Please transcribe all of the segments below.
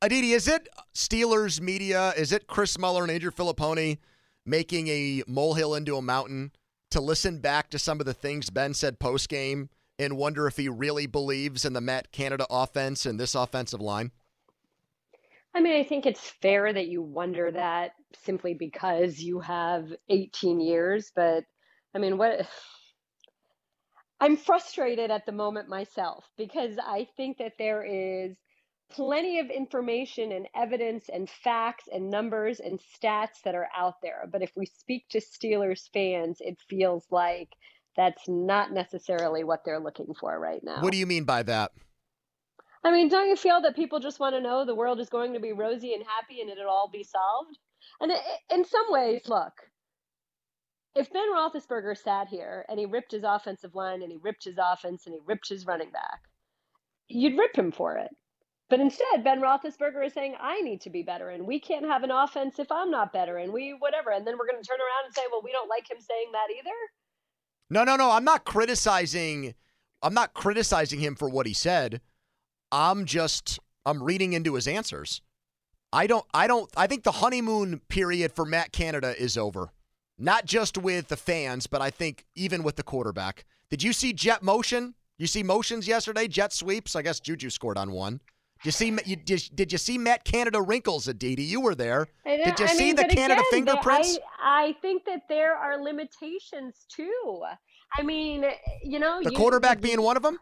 Aditi, is it Steelers media? Is it Chris Muller and Andrew Filipponi making a molehill into a mountain to listen back to some of the things Ben said post-game and wonder if he really believes in the Matt Canada offense and this offensive line? I mean, I think it's fair that you wonder that simply because you have 18 years, but I mean, what I'm frustrated at the moment myself because I think that there is plenty of information and evidence and facts and numbers and stats that are out there. But if we speak to Steelers fans, it feels like that's not necessarily what they're looking for right What now. do you mean by that? I mean, don't you feel that people just want to know the world is going to be rosy and happy and it'll all be solved? And in some ways, look, if Ben Roethlisberger sat here and he ripped his offensive line and he ripped his offense and he ripped his running back, you'd rip him for it. But instead, Ben Roethlisberger is saying, I need to be better, and we can't have an offense if I'm not better, and we whatever. And then we're going to turn around and say, well, we don't like him saying that either. No. I'm not criticizing him for what he said. I'm reading into his answers. I think the honeymoon period for Matt Canada is over. Not just with the fans, but I think even with the quarterback. Did you see jet motion? You see motions yesterday, jet sweeps? I guess Juju scored on one. Did you see Matt Canada wrinkles, Aditi? You were there. Did you see the Canada fingerprints? I think that there are limitations too. I mean, the quarterback being one of them?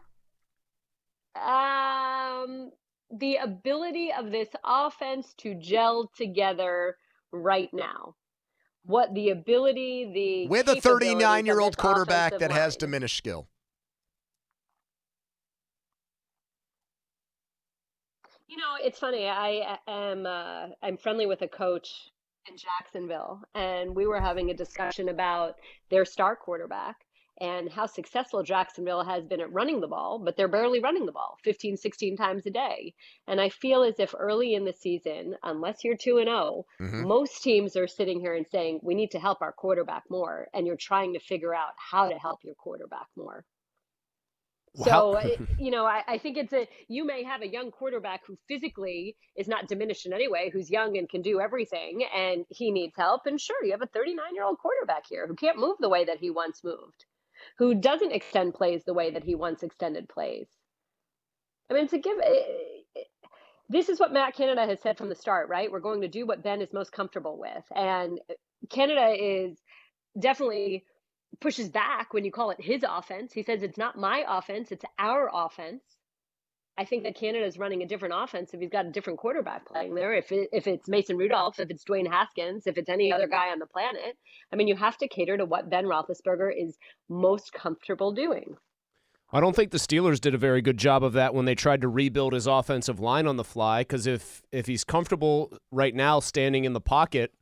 The ability of this offense to gel together right now. With a 39-year-old quarterback that has diminished skill. It's funny. I'm friendly with a coach in Jacksonville, and we were having a discussion about their star quarterback and how successful Jacksonville has been at running the ball, but they're barely running the ball 15, 16 times a day. And I feel as if early in the season, unless you're 2-0, most teams are sitting here and saying, we need to help our quarterback more. And you're trying to figure out how to help your quarterback more. So, I think you may have a young quarterback who physically is not diminished in any way, who's young and can do everything, and he needs help. And sure, you have a 39-year-old quarterback here who can't move the way that he once moved, who doesn't extend plays the way that he once extended plays. I mean, this is what Matt Canada has said from the start, right? We're going to do what Ben is most comfortable with. And Canada is definitely pushes back when you call it his offense. He says it's not my offense, it's our offense. I think that Canada is running a different offense if he's got a different quarterback playing there. If it's Mason Rudolph, if it's Dwayne Haskins, if it's any other guy on the planet. I mean, you have to cater to what Ben Roethlisberger is most comfortable doing. I don't think the Steelers did a very good job of that when they tried to rebuild his offensive line on the fly, because if he's comfortable right now standing in the pocket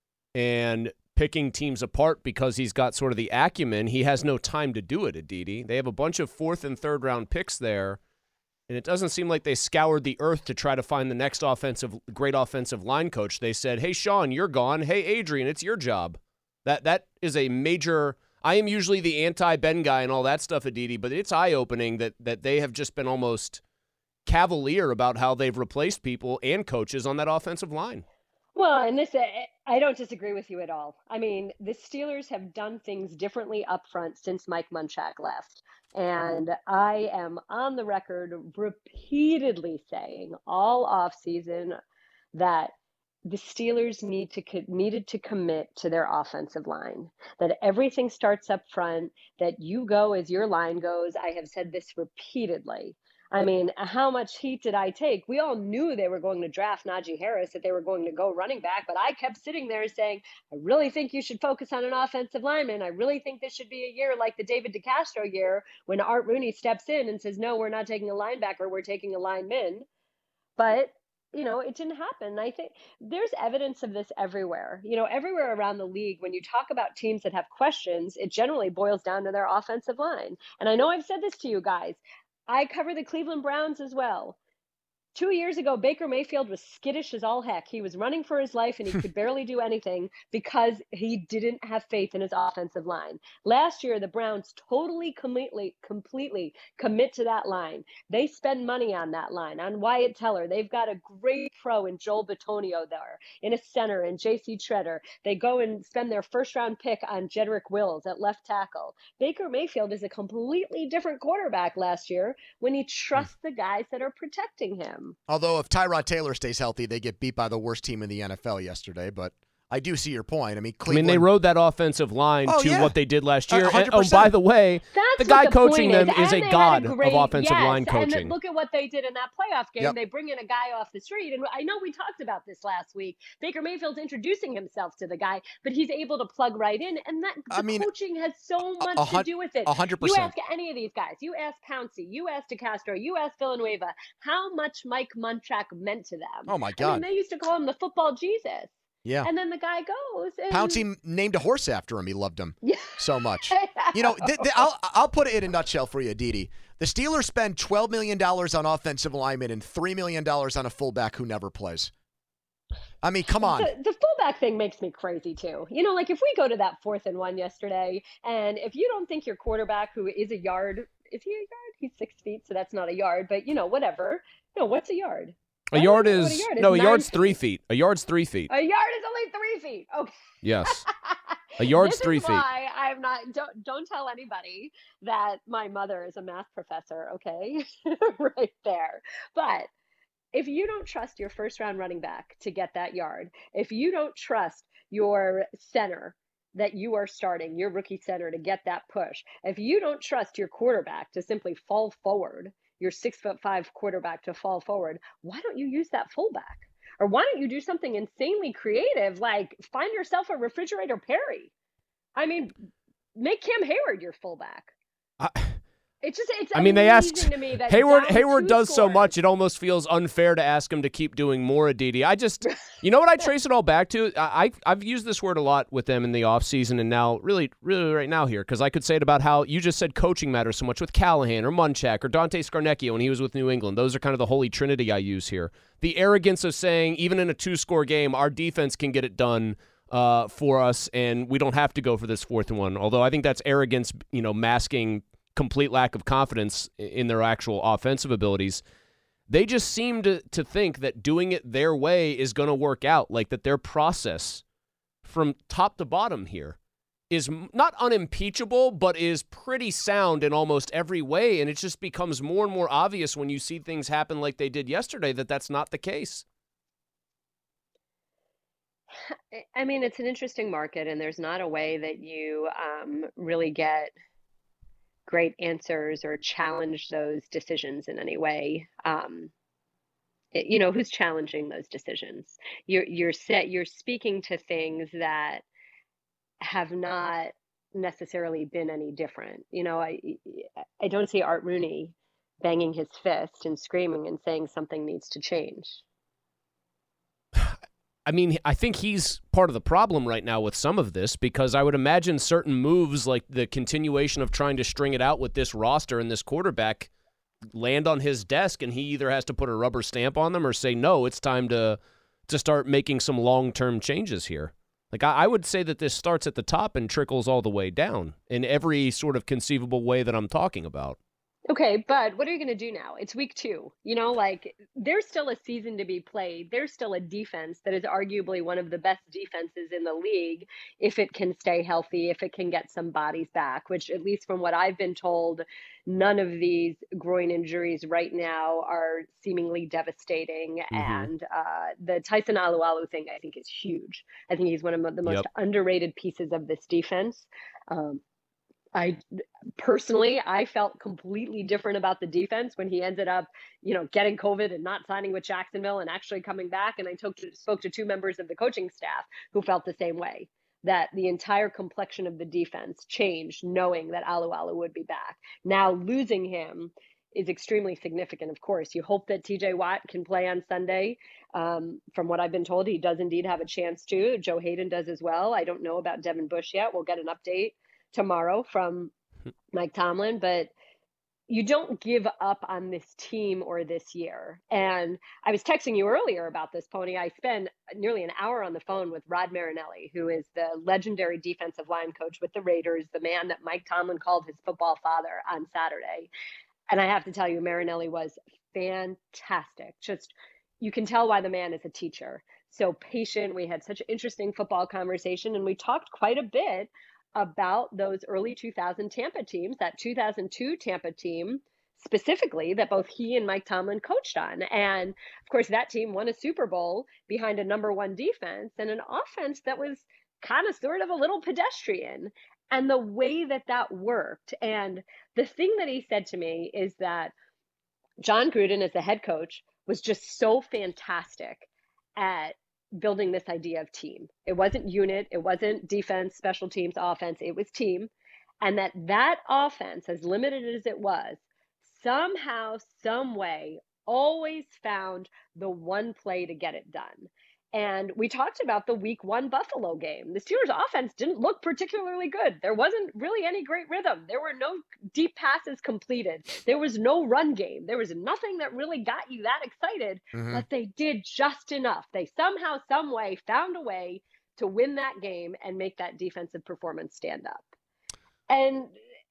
and picking teams apart because he's got sort of the acumen, he has no time to do it, Aditi. They have a bunch of 4th and 3rd round picks there, and it doesn't seem like they scoured the earth to try to find the next great offensive line coach. They said, hey, Sean, you're gone. Hey, Adrian, it's your job. That is a major – I am usually the anti-Ben guy and all that stuff, Aditi, but it's eye-opening that they have just been almost cavalier about how they've replaced people and coaches on that offensive line. Well, and I don't disagree with you at all. I mean, the Steelers have done things differently up front since Mike Munchak left. And I am on the record repeatedly saying all offseason that the Steelers needed to commit to their offensive line, that everything starts up front, that you go as your line goes. I have said this repeatedly. I mean, how much heat did I take? We all knew they were going to draft Najee Harris, that they were going to go running back, but I kept sitting there saying, I really think you should focus on an offensive lineman. I really think this should be a year like the David DeCastro year when Art Rooney steps in and says, no, we're not taking a linebacker, we're taking a lineman. But it didn't happen. I think there's evidence of this everywhere. Everywhere around the league, when you talk about teams that have questions, it generally boils down to their offensive line. And I know I've said this to you guys. I cover the Cleveland Browns as well. 2 years ago, Baker Mayfield was skittish as all heck. He was running for his life and he could barely do anything because he didn't have faith in his offensive line. Last year, the Browns totally, completely commit to that line. They spend money on that line, on Wyatt Teller. They've got a great pro in Joel Bitonio there, in a center, and J.C. Treader. They go and spend their first-round pick on Jedrick Wills at left tackle. Baker Mayfield is a completely different quarterback last year when he trusts the guys that are protecting him. Although if Tyrod Taylor stays healthy, they get beat by the worst team in the NFL yesterday. But I do see your point. I mean, Cleveland, they rode that offensive line to what they did last year. 100%. And, oh, by the way, the guy coaching them is a god of offensive line coaching. And look at what they did in that playoff game. Yep. They bring in a guy off the street. And I know we talked about this last week. Baker Mayfield's introducing himself to the guy, but he's able to plug right in. And coaching has so much to do with it. 100%. You ask any of these guys. You ask Pouncey. You ask DeCastro. You ask Villanueva. How much Mike Munchak meant to them. Oh, my God. I mean, they used to call him the football Jesus. Yeah. And then the guy goes. And... Pouncey named a horse after him. He loved him so much. I'll put it in a nutshell for you, Aditi. The Steelers spend $12 million on offensive linemen and $3 million on a fullback who never plays. I mean, come on. The fullback thing makes me crazy, too. You know, like if we go to that 4th and 1 yesterday, and if you don't think your quarterback, who is a yard, is he a yard? He's 6 feet, so that's not a yard. But, whatever. No, what's a yard? A yard's 3 feet. A yard's 3 feet. A yard is only 3 feet. Okay. Yes. A yard's 3 feet. Why I'm not. Don't tell anybody that my mother is a math professor. Okay, right there. But if you don't trust your first-round running back to get that yard, if you don't trust your center that you are starting, your rookie center, to get that push, if you don't trust your quarterback to simply fall forward, your 6'5" quarterback to fall forward, why don't you use that fullback? Or why don't you do something insanely creative, like find yourself a refrigerator Perry? I mean, make Cam Hayward your fullback. They asked to me that Hayward does so much, it almost feels unfair to ask him to keep doing more, Aditi. You know what I trace it all back to? I've used this word a lot with them in the offseason and now, really right now here, because I could say it about how you just said coaching matters so much with Callahan or Munchak or Dante Scarnecchia when he was with New England. Those are kind of the holy trinity I use here. The arrogance of saying, even in a 2-score game, our defense can get it done for us, and we don't have to go for this 4th and 1. Although I think that's arrogance, masking complete lack of confidence in their actual offensive abilities. They just seem to think that doing it their way is going to work out, like that their process from top to bottom here is not unimpeachable, but is pretty sound in almost every way, and it just becomes more and more obvious when you see things happen like they did yesterday that that's not the case. I mean, it's an interesting market, and there's not a way that you really get great answers or challenge those decisions in any way. Who's challenging those decisions? You're speaking to things that have not necessarily been any different. I don't see Art Rooney banging his fist and screaming and saying something needs to change. I mean, I think he's part of the problem right now with some of this, because I would imagine certain moves like the continuation of trying to string it out with this roster and this quarterback land on his desk, and he either has to put a rubber stamp on them or say, no, it's time to start making some long-term changes here. Like, I would say that this starts at the top and trickles all the way down in every sort of conceivable way that I'm talking about. Okay, but what are you going to do now? It's week 2. There's still a season to be played. There's still a defense that is arguably one of the best defenses in the league if it can stay healthy, if it can get some bodies back, which, at least from what I've been told, none of these groin injuries right now are seemingly devastating. Mm-hmm. And the Tyson Alualu thing, I think, is huge. I think he's one of the most underrated pieces of this defense. I felt completely different about the defense when he ended up, getting COVID and not signing with Jacksonville and actually coming back. And I spoke to 2 members of the coaching staff who felt the same way, that the entire complexion of the defense changed knowing that Alualu would be back. Now losing him is extremely significant, of course. You hope that TJ Watt can play on Sunday. From what I've been told, he does indeed have a chance to. Joe Hayden does as well. I don't know about Devin Bush yet. We'll get an update tomorrow from Mike Tomlin, but you don't give up on this team or this year. And I was texting you earlier about this, Pony. I spent nearly an hour on the phone with Rod Marinelli, who is the legendary defensive line coach with the Raiders, the man that Mike Tomlin called his football father on Saturday. And I have to tell you, Marinelli was fantastic. Just, you can tell why the man is a teacher. So patient. We had such an interesting football conversation, and we talked quite a bit about those early 2000 Tampa teams, that 2002 Tampa team specifically that both he and Mike Tomlin coached on. And of course, that team won a Super Bowl behind a number one defense and an offense that was kind of sort of a little pedestrian. And the way that that worked. And the thing that he said to me is that John Gruden, as the head coach, was just so fantastic at building this idea of team. It wasn't unit, it wasn't defense, special teams, offense, it was team. And that offense, as limited as it was, somehow, some way, always found the one play to get it done. And we talked about the week 1 Buffalo game. The Steelers offense didn't look particularly good. There wasn't really any great rhythm. There were no deep passes completed. There was no run game. There was nothing that really got you that excited, but they did just enough. They somehow, some way found a way to win that game and make that defensive performance stand up. And,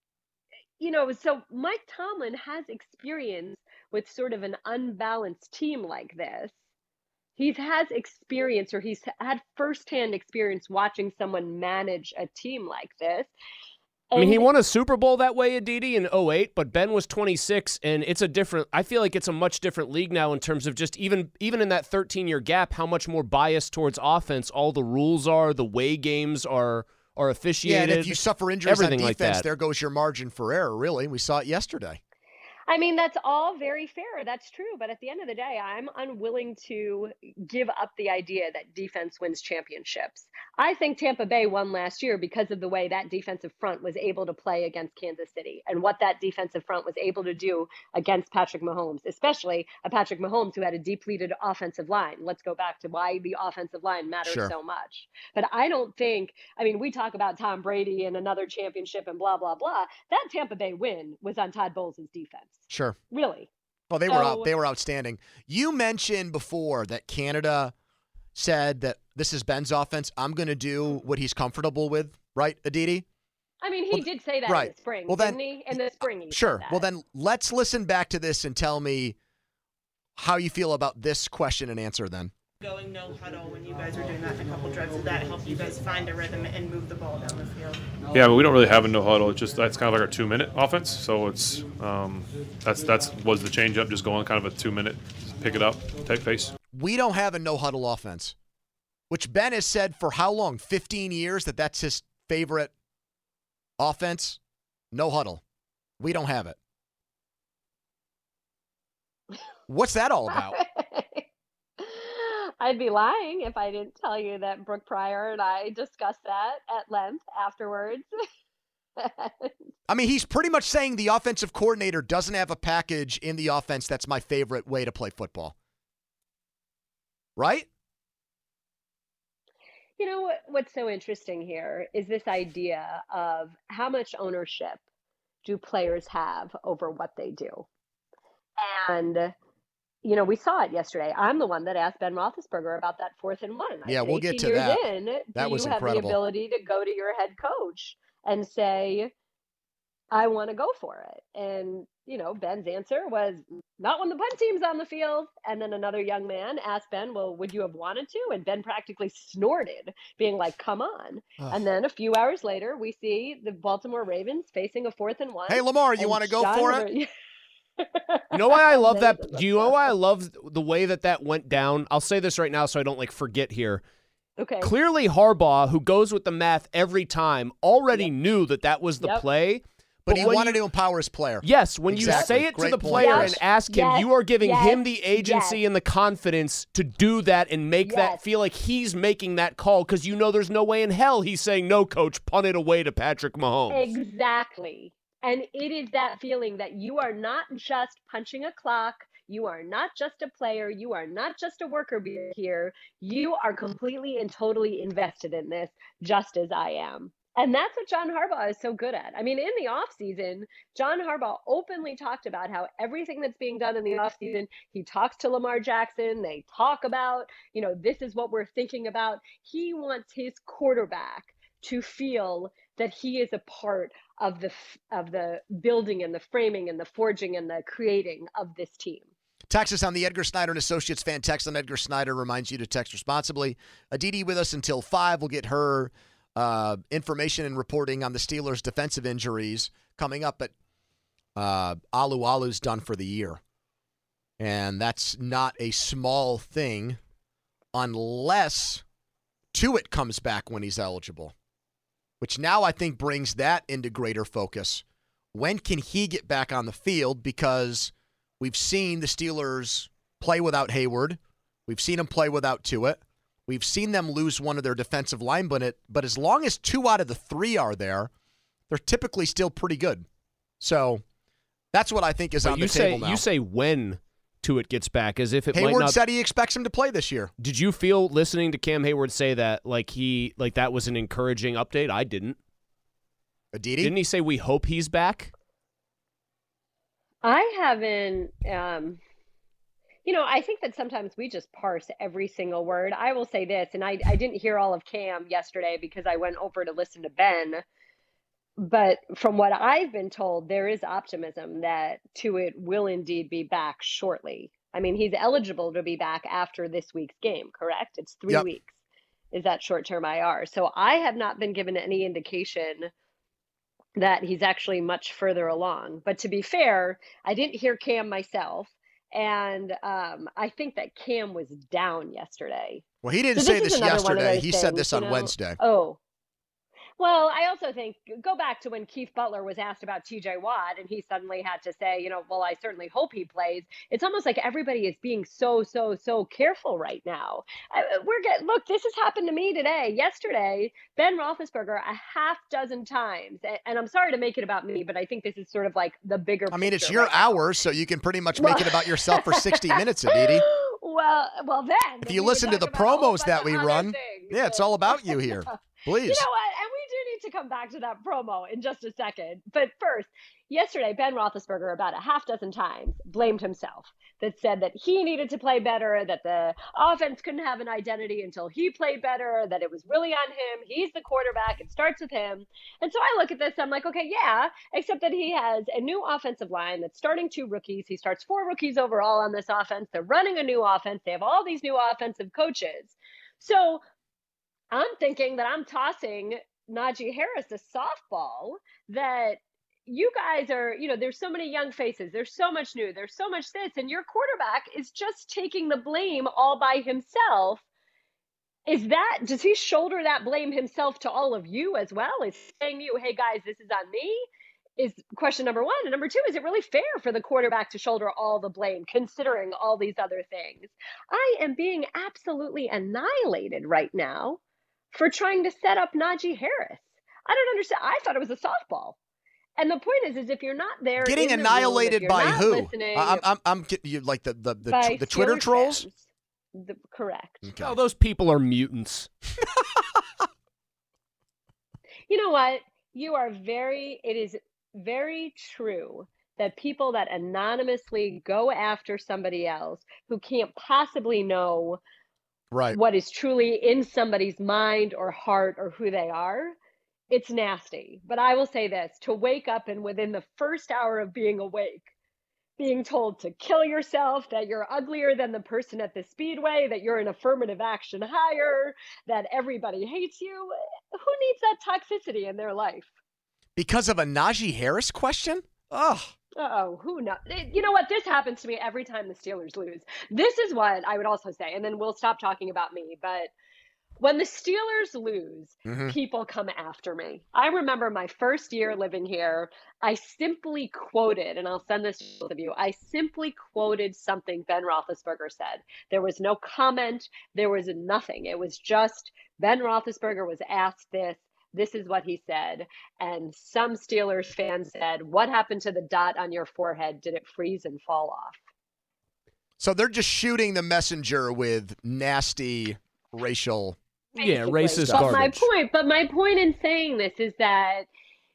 so Mike Tomlin has experience with sort of an unbalanced team like this. He has experience, or he's had firsthand experience watching someone manage a team like this. And I mean, he won a Super Bowl that way, Aditi, in 2008, but Ben was 26, and I feel like it's a much different league now in terms of just even in that 13-year gap, how much more biased towards offense all the rules are, the way games are officiated. Yeah, and if you suffer injuries on defense, like there goes your margin for error, really. We saw it yesterday. I mean, that's all very fair. That's true. But at the end of the day, I'm unwilling to give up the idea that defense wins championships. I think Tampa Bay won last year because of the way that defensive front was able to play against Kansas City and what that defensive front was able to do against Patrick Mahomes, especially a Patrick Mahomes who had a depleted offensive line. Let's go back to why the offensive line matters so much. But I don't think, we talk about Tom Brady and another championship and blah, blah, blah. That Tampa Bay win was on Todd Bowles' defense. Sure. Really? Well, they were outstanding. You mentioned before that Canada said that this is Ben's offense. I'm going to do what he's comfortable with, right, Aditi? He did say that in the spring, didn't he? In the spring, he sure. said that. Well, then let's listen back to this and tell me how you feel about this question and answer then. Going no huddle when you guys were doing that in a couple drives, did that help you guys find a rhythm and move the ball down the field? Yeah, but we don't really have a no huddle. It's just that's kind of like our 2-minute offense. So it's that's was the change up, just going kind of a 2-minute pick it up type pace. We don't have a no huddle offense, which Ben has said for how long? 15 years that's his favorite offense. No huddle. We don't have it. What's that all about? I'd be lying if I didn't tell you that Brooke Pryor and I discussed that at length afterwards. He's pretty much saying the offensive coordinator doesn't have a package in the offense that's my favorite way to play football. Right? What's so interesting here is this idea of how much ownership do players have over what they do. And we saw it yesterday. I'm the one that asked Ben Roethlisberger about that 4th and 1. Yeah, we'll get to that. That was incredible. Do you have the ability to go to your head coach and say, I want to go for it? And, Ben's answer was, not when the punt team's on the field. And then another young man asked Ben, well, would you have wanted to? And Ben practically snorted, being like, come on. And then a few hours later, we see the Baltimore Ravens facing a 4th and 1. Hey, Lamar, you want to go for it? You know why I love that? Do you know why I love the way that went down? I'll say this right now so I don't forget here. Okay. Clearly Harbaugh, who goes with the math every time, already knew that was the play. But he wanted to empower his player. Yes, when you say it to the player and ask him, you are giving him the agency and the confidence to do that and make that feel like he's making that call because there's no way in hell he's saying, no, coach, punt it away to Patrick Mahomes. Exactly. And it is that feeling that you are not just punching a clock. You are not just a player. You are not just a worker bee here. You are completely and totally invested in this, just as I am. And that's what John Harbaugh is so good at. I mean, in the offseason, John Harbaugh openly talked about how everything that's being done in the offseason, he talks to Lamar Jackson, they talk about, this is what we're thinking about. He wants his quarterback to feel that he is a part of the building and the framing and the forging and the creating of this team. Text us on the Edgar Snyder and Associates fan text on Edgar Snyder reminds you to text responsibly. Aditi with us until 5. We'll get her information and reporting on the Steelers' defensive injuries coming up, but Alualu's done for the year. And that's not a small thing unless Tuitt comes back when he's eligible, which now I think brings that into greater focus. When can he get back on the field? Because we've seen the Steelers play without Hayward. We've seen them play without Tuitt. We've seen them lose one of their defensive linemen, but as long as 2 out of the 3 are there, they're typically still pretty good. So that's what I think is on the table now. You say when Tuitt gets back, as if it Hayward might not. said he expects him to play this year. Did you feel listening to Cam Hayward say that like that was an encouraging update? I didn't. Aditi? Didn't he say we hope he's back? I haven't. I think that sometimes we just parse every single word. I will say this, and I didn't hear all of Cam yesterday because I went over to listen to Ben. But from what I've been told, there is optimism that Tuitt will indeed be back shortly. I mean, he's eligible to be back after this week's game, correct? It's 3 weeks. Is that short-term IR? So I have not been given any indication that he's actually much further along. But to be fair, I didn't hear Cam myself. And I think that Cam was down yesterday. Well, he didn't say this yesterday. He said this on Wednesday. Oh. Well, I also think, go back to when Keith Butler was asked about TJ Watt, and he suddenly had to say, well, I certainly hope he plays. It's almost like everybody is being so careful right now. Look, this has happened to me today. Yesterday, Ben Roethlisberger a half dozen times, and I'm sorry to make it about me, but I think this is sort of like the bigger picture. I mean, it's your hour, so you can pretty much make it about yourself for 60 minutes, Aditi. Well, then. If you listen to the promos that we run, it's all about you here. Please. You know what? And we do need to come back to that promo in just a second. But first, yesterday, Ben Roethlisberger about a half dozen times blamed himself. That said that he needed to play better, that the offense couldn't have an identity until he played better, that it was really on him. He's the quarterback. It starts with him. And so I look at this, I'm like, okay, yeah, except that he has a new offensive line that's starting 2 rookies. He starts 4 rookies overall on this offense. They're running a new offense. They have all these new offensive coaches. So I'm thinking that I'm tossing Najee Harris a softball that you guys are, there's so many young faces. There's so much new. There's so much this. And your quarterback is just taking the blame all by himself. Does he shoulder that blame himself to all of you as well? Is he saying to you, hey guys, this is on me? Is question number 1. And number 2, is it really fair for the quarterback to shoulder all the blame, considering all these other things? I am being absolutely annihilated right now for trying to set up Najee Harris. I don't understand. I thought it was a softball. And the point is if you're not there, getting annihilated by who? I'm you like the Twitter trolls. Correct. Okay. Oh, those people are mutants. You know what? It is very true that people that anonymously go after somebody else who can't possibly know what is truly in somebody's mind or heart or who they are, it's nasty. But I will say this, to wake up and within the first hour of being awake, being told to kill yourself, that you're uglier than the person at the speedway, that you're an affirmative action hire, that everybody hates you, who needs that toxicity in their life? Because of a Najee Harris question? Oh, who knows? You know what? This happens to me every time the Steelers lose. This is what I would also say, and then we'll stop talking about me, but when the Steelers lose, people come after me. I remember my first year living here, I simply quoted, and I'll send this to both of you, I simply quoted something Ben Roethlisberger said. There was no comment. There was nothing. It was just Ben Roethlisberger was asked this. This is what he said. And some Steelers fans said, what happened to the dot on your forehead? Did it freeze and fall off? So they're just shooting the messenger with nasty racial Yeah, racist But garbage. my point in saying this is that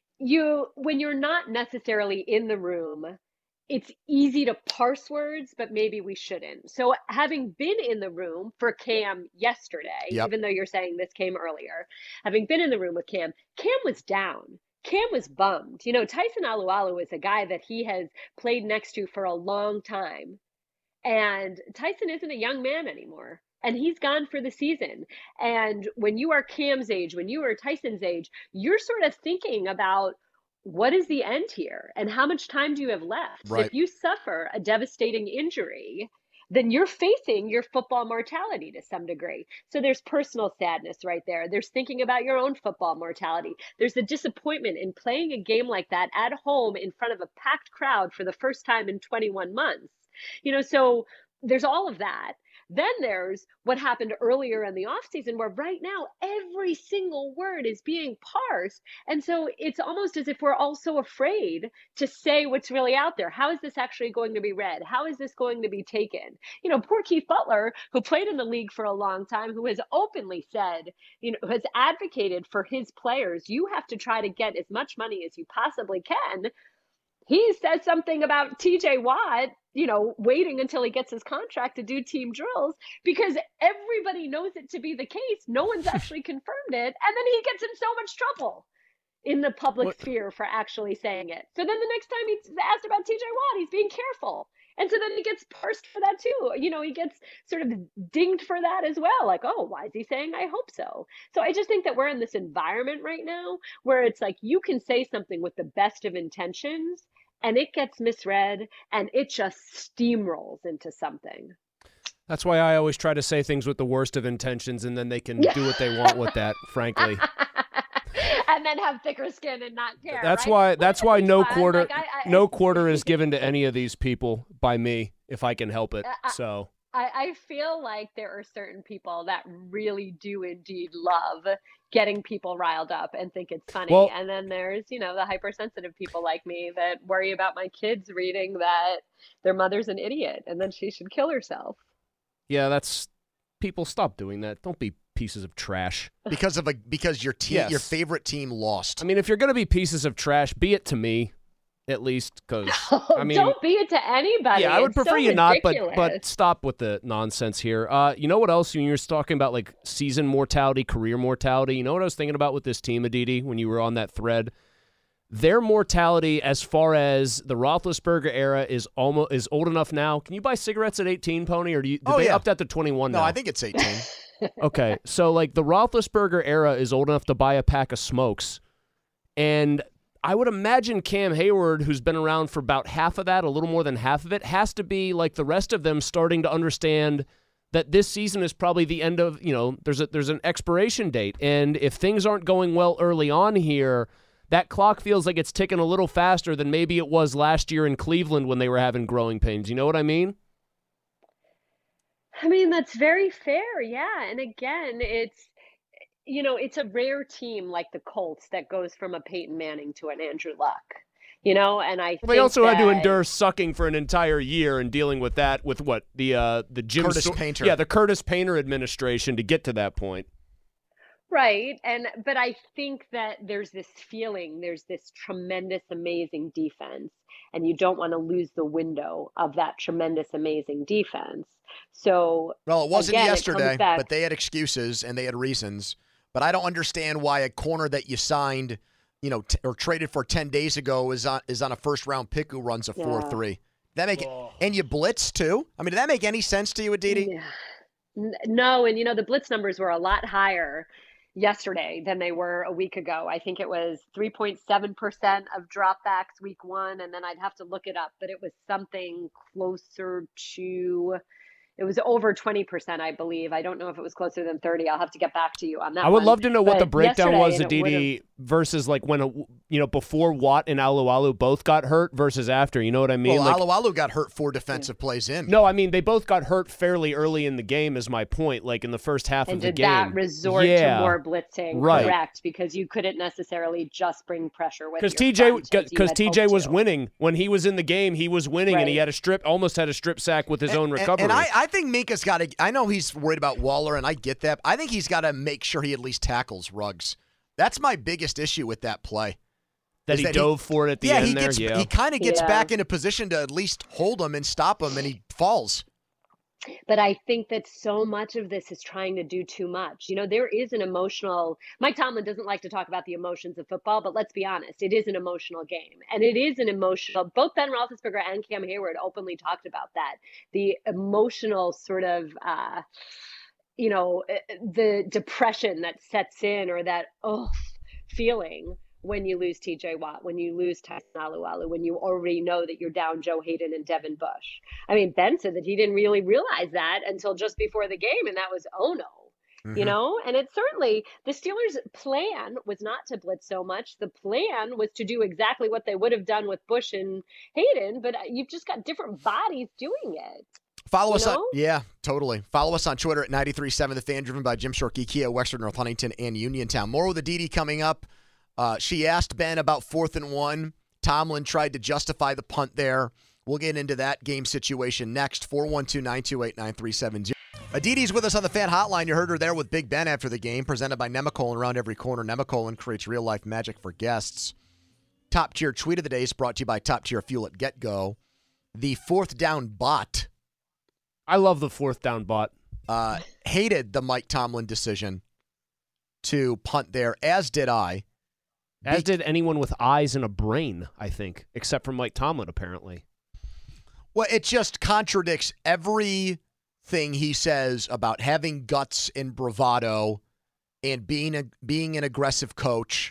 when you're not necessarily in the room, it's easy to parse words, but maybe we shouldn't. So having been in the room for Cam yesterday, Yep. even though you're saying this came earlier, having been in the room with Cam was down. Cam was bummed. Tyson Alualu is a guy that he has played next to for a long time. And Tyson isn't a young man anymore. And he's gone for the season. And when you are Cam's age, when you are Tyson's age, you're sort of thinking about what is the end here and how much time do you have left? Right. If you suffer a devastating injury, then you're facing your football mortality to some degree. So there's personal sadness right there. There's thinking about your own football mortality. There's the disappointment in playing a game like that at home in front of a packed crowd for the first time in 21 months. So there's all of that. Then there's what happened earlier in the offseason where right now every single word is being parsed. And so it's almost as if we're all so afraid to say what's really out there. How is this actually going to be read? How is this going to be taken? Poor Keith Butler, who played in the league for a long time, who has openly said, has advocated for his players, you have to try to get as much money as you possibly can. He says something about TJ Watt, waiting until he gets his contract to do team drills because everybody knows it to be the case. No one's actually confirmed it. And then he gets in so much trouble in the public sphere for actually saying it. So then the next time he's asked about TJ Watt, he's being careful. And so then he gets parsed for that too. He gets sort of dinged for that as well. Like, oh, why is he saying I hope so? So I just think that we're in this environment right now where it's like you can say something with the best of intentions and it gets misread and it just steamrolls into something. That's why I always try to say things with the worst of intentions, and then they can do what they want with that, frankly. And then have thicker skin and not care. That's right? why no quarter is given to any of these people by me if I can help it. I feel like there are certain people that really do indeed love getting people riled up and think it's funny. Well, and then there's, the hypersensitive people like me that worry about my kids reading that their mother's an idiot and then she should kill herself. Yeah, people stop doing that. Don't be pieces of trash. Because your team, Yes. your favorite team lost. I mean, if you're going to be pieces of trash, be it to me. At least, because don't be it to anybody. Yeah, I would It's prefer so you not, ridiculous. but stop with the nonsense here. You know what else? When you were talking about like season mortality, career mortality, you know what I was thinking about with this team, Aditi, when you were on that thread? Their mortality, as far as the Roethlisberger era, is old enough now. Can you buy cigarettes at 18, Pony, or did they up that to 21 now? No, I think it's 18. Okay, so like the Roethlisberger era is old enough to buy a pack of smokes, and I would imagine Cam Hayward, who's been around for about half of that, a little more than half of it, has to be like the rest of them starting to understand that this season is probably the end of, there's an expiration date. And if things aren't going well early on here, that clock feels like it's ticking a little faster than maybe it was last year in Cleveland when they were having growing pains. You know what I mean? I mean, that's very fair. Yeah. And again, it's a rare team like the Colts that goes from a Peyton Manning to an Andrew Luck, and I think they also had to endure sucking for an entire year and dealing with that with what the Jim Curtis Painter. Yeah, the Curtis Painter administration to get to that point. Right. But I think that there's this tremendous, amazing defense, and you don't want to lose the window of that tremendous, amazing defense. So, well, it wasn't again, yesterday, it comes back. but they had excuses and they had reasons. But I don't understand why a corner that you signed, or traded for 10 days ago is on a first-round pick who runs a 4.3. That make it, and you blitz too? I mean, did that make any sense to you, Aditi? Yeah. No, and the blitz numbers were a lot higher yesterday than they were a week ago. I think it was 3.7% of dropbacks week one, and then I'd have to look it up, but it was something closer to It was over 20%, I believe. I don't know if it was closer than 30. I'll have to get back to you on that. I would love to know what the But breakdown was, yesterday, Aditi, versus like when, before Watt and Alualu both got hurt versus after. You know what I mean? Well, Alualu got hurt 4 defensive plays in. No, I mean, they both got hurt fairly early in the game is my point, like in the first half of the game. And did that resort to more blitzing? Right. Correct, because you couldn't necessarily just bring pressure with Because TJ was winning. When he was in the game, he was winning, and he had almost had a strip sack with his own recovery. And I think Minka's got to. I know he's worried about Waller, and I get that. I think he's got to make sure he at least tackles Ruggs. That's my biggest issue with that play. That he dove for it at the end there. He kind of gets back into position to at least hold him and stop him, and he falls. But I think that so much of this is trying to do too much. You know, there is an emotional. Mike Tomlin doesn't like to talk about the emotions of football, but let's be honest, it is an emotional game. And it is an emotional, both Ben Roethlisberger and Cam Hayward openly talked about that. The emotional sort of, the depression that sets in, or that, feeling when you lose TJ Watt, when you lose Tyson Alualu, when you already know that you're down Joe Hayden and Devin Bush. I mean, Ben said that he didn't really realize that until just before the game, and that was, you know? And it's certainly, the Steelers' plan was not to blitz so much. The plan was to do exactly what they would have done with Bush and Hayden, but you've just got different bodies doing it. Follow us on, yeah, totally. Follow us on Twitter at 93.7 The Fan, driven by Jim Shorkey, Kia, Wexford, North Huntington, and Uniontown. More with Aditi coming up. She asked Ben about 4th and 1. Tomlin tried to justify the punt there. We'll get into that game situation next. 412-928-9370. Aditi's with us on the Fan Hotline. You heard her there with Big Ben after the game, presented by Nemacolin. Around every corner, Nemacolin creates real-life magic for guests. Top Tier Tweet of the Day is brought to you by Top Tier Fuel at GetGo. The 4th down bot. I love the 4th down bot. Hated the Mike Tomlin decision to punt there, as did I. As did anyone with eyes and a brain, I think, except for Mike Tomlin, apparently. Well, it just contradicts everything he says about having guts and bravado and being an aggressive coach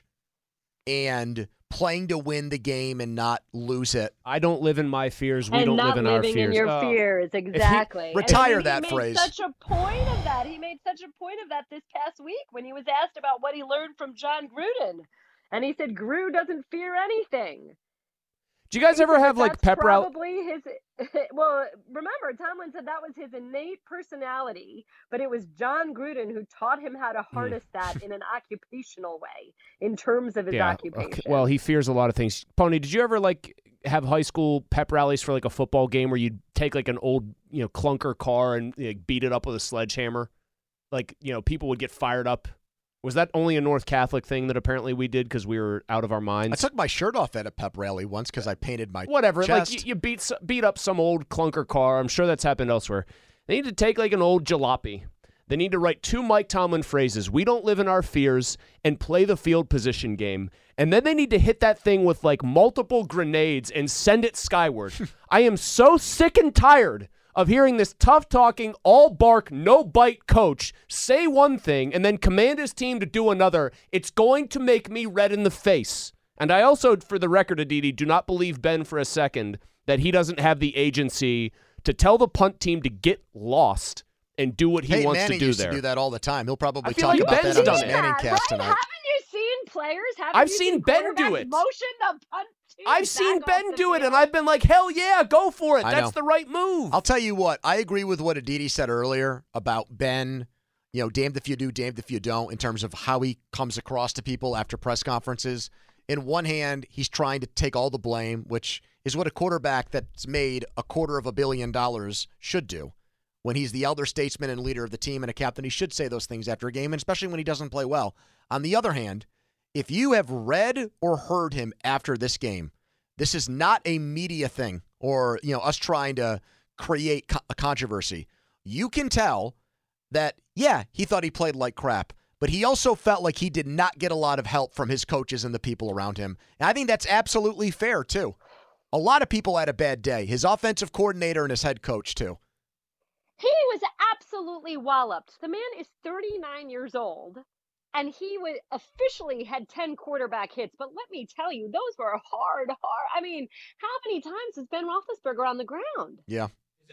and playing to win the game and not lose it. I don't live in my fears. We don't live in our fears. And not living in your fears, exactly. Retire that phrase. He made such a point of that. He made such a point of that this past week when he was asked about what he learned from John Gruden. And he said, Gru doesn't fear anything. Do you guys ever have like pep rally? Probably his. Well, remember, Tomlin said that was his innate personality, but it was John Gruden who taught him how to harness that in an occupational way, in terms of his occupation. Okay. Well, he fears a lot of things. Pony, did you ever like have high school pep rallies for like a football game where you'd take like an old clunker car and beat it up with a sledgehammer? Like people would get fired up. Was that only a North Catholic thing that apparently we did because we were out of our minds? I took my shirt off at a pep rally once because I painted my Whatever. chest. Like you beat up some old clunker car. I'm sure that's happened elsewhere. They need to take like an old jalopy. They need to write 2 Mike Tomlin phrases. We don't live in our fears, and play the field position game. And then they need to hit that thing with like multiple grenades and send it skyward. I am so sick and tired of hearing this tough-talking, all-bark, no-bite coach say one thing and then command his team to do another. It's going to make me red in the face. And I also, for the record, Aditi, do not believe Ben for a second that he doesn't have the agency to tell the punt team to get lost and do what he wants Manning to do used there. To do that all the time. He'll probably feel talk like about Ben's that on done his it. Manning cast right? tonight. Haven't you seen players? I've seen Ben do it. Motion the punt team I've seen back Ben off the do it, field. and I've been like, hell yeah, go for it. I That's know. the right move. I'll tell you what. I agree with what Aditi said earlier about Ben, damned if you do, damned if you don't, in terms of how he comes across to people after press conferences. In one hand, he's trying to take all the blame, which is what a quarterback that's made $250 million should do. When he's the elder statesman and leader of the team and a captain, he should say those things after a game, and especially when he doesn't play well. On the other hand, if you have read or heard him after this game, this is not a media thing or us trying to create a controversy. You can tell that, yeah, he thought he played like crap, but he also felt like he did not get a lot of help from his coaches and the people around him. And I think that's absolutely fair, too. A lot of people had a bad day. His offensive coordinator and his head coach, too. He was absolutely walloped. The man is 39 years old, and he officially had 10 quarterback hits. But let me tell you, those were hard. I mean, how many times has Ben Roethlisberger on the ground? Yeah.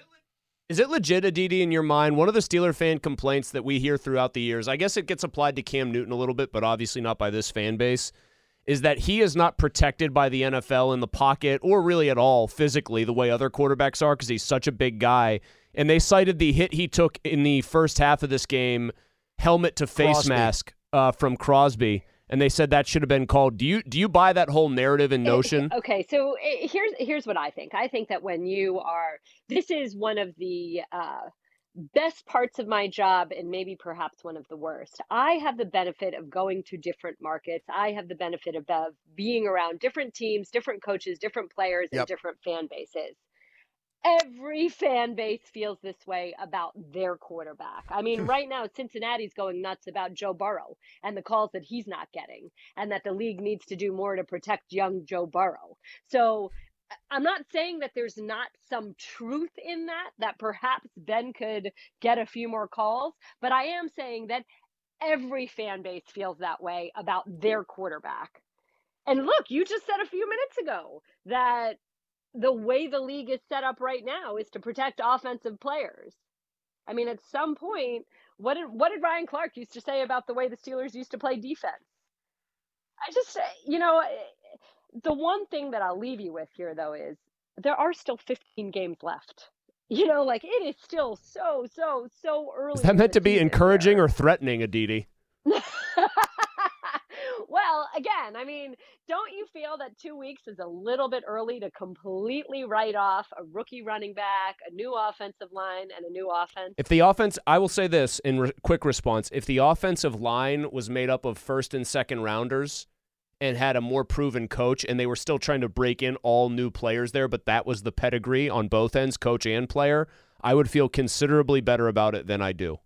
Is it legit, Aditi, in your mind? One of the Steeler fan complaints that we hear throughout the years, I guess it gets applied to Cam Newton a little bit, but obviously not by this fan base, is that he is not protected by the NFL in the pocket or really at all physically the way other quarterbacks are because he's such a big guy. And they cited the hit he took in the first half of this game, helmet to face Crosby. mask from Crosby, and they said that should have been called. Do you buy that whole narrative and notion? Okay, so here's what I think. I think that when you are, this is one of the best parts of my job, and maybe perhaps one of the worst. I have the benefit of going to different markets. I have the benefit of being around different teams, different coaches, different players, and Yep. different fan bases. Every fan base feels this way about their quarterback. I mean, right now, Cincinnati's going nuts about Joe Burrow and the calls that he's not getting, and that the league needs to do more to protect young Joe Burrow. So I'm not saying that there's not some truth in that perhaps Ben could get a few more calls, but I am saying that every fan base feels that way about their quarterback. And look, you just said a few minutes ago that the way the league is set up right now is to protect offensive players. I mean, at some point, what did Ryan Clark used to say about the way the Steelers used to play defense? I just, the one thing that I'll leave you with here, though, is there are still 15 games left. Like it is still so early. Is that in meant the to be season encouraging here. or threatening, Aditi? Well, again, I mean, don't you feel that 2 weeks is a little bit early to completely write off a rookie running back, a new offensive line, and a new offense? If the offense, I will say this in quick response, if the offensive line was made up of first and second rounders and had a more proven coach and they were still trying to break in all new players there, but that was the pedigree on both ends, coach and player, I would feel considerably better about it than I do.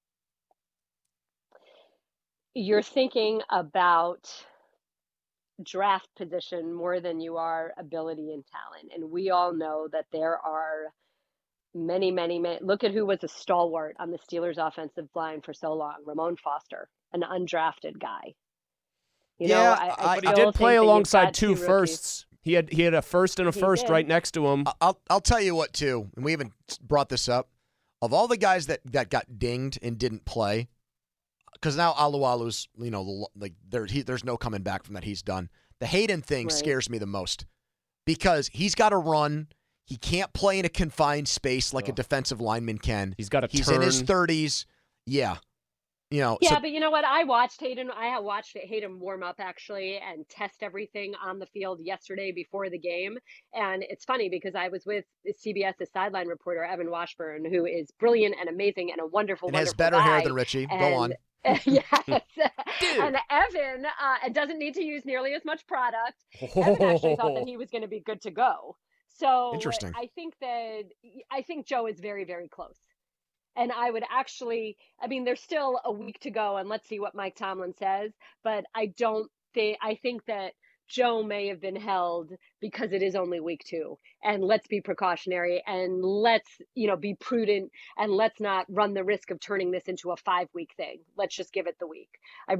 You're thinking about draft position more than you are ability and talent. And we all know that there are many. Look at who was a stalwart on the Steelers offensive line for so long. Ramon Foster, an undrafted guy. But he did play alongside two firsts. He had a first and a first right next to him. I'll tell you what, too, and we haven't brought this up. Of all the guys that got dinged and didn't play, because now Alualu's, there's no coming back from that. He's done. The Hayden thing scares me the most because he's got to run. He can't play in a confined space like a defensive lineman can. He's got to He's turn. in his 30s. Yeah. Yeah, but you know what? I watched Hayden. I watched Hayden warm up actually and test everything on the field yesterday before the game. And it's funny because I was with CBS's sideline reporter Evan Washburn, who is brilliant and amazing and a wonderful, and has wonderful better guy. hair than Richie. Go on. Yes. And Evan doesn't need to use nearly as much product. Evan actually thought that he was going to be good to go. So interesting. I think Joe is very, very close. And I would actually, there's still a week to go, and let's see what Mike Tomlin says. But I think that Joe may have been held because it is only week 2. And let's be precautionary and let's, be prudent and let's not run the risk of turning this into a 5-week thing. Let's just give it the week.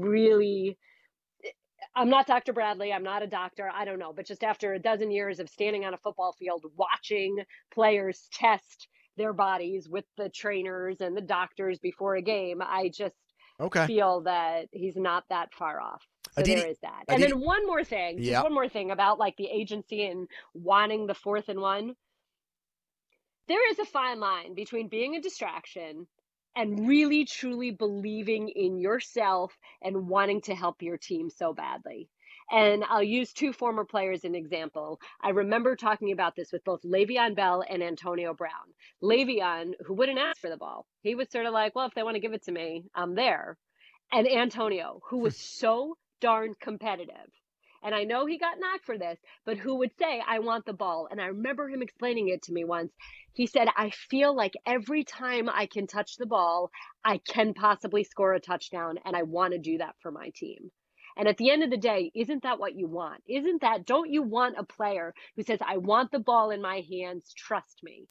I'm not Dr. Bradley. I'm not a doctor. I don't know. But just after a dozen years of standing on a football field, watching players test their bodies with the trainers and the doctors before a game, I just feel that he's not that far off. So there is that. And then one more thing, one more thing about like the agency and wanting the 4th and 1. There is a fine line between being a distraction and really truly believing in yourself and wanting to help your team so badly. And I'll use 2 former players as an example. I remember talking about this with both Le'Veon Bell and Antonio Brown. Le'Veon, who wouldn't ask for the ball, he was sort of like, well, if they want to give it to me, I'm there. And Antonio, who was so darn competitive. And I know he got knocked for this, but who would say, I want the ball? And I remember him explaining it to me once. He said, I feel like every time I can touch the ball, I can possibly score a touchdown, and I want to do that for my team. And at the end of the day, isn't that what you want? Don't you want a player who says, I want the ball in my hands, trust me?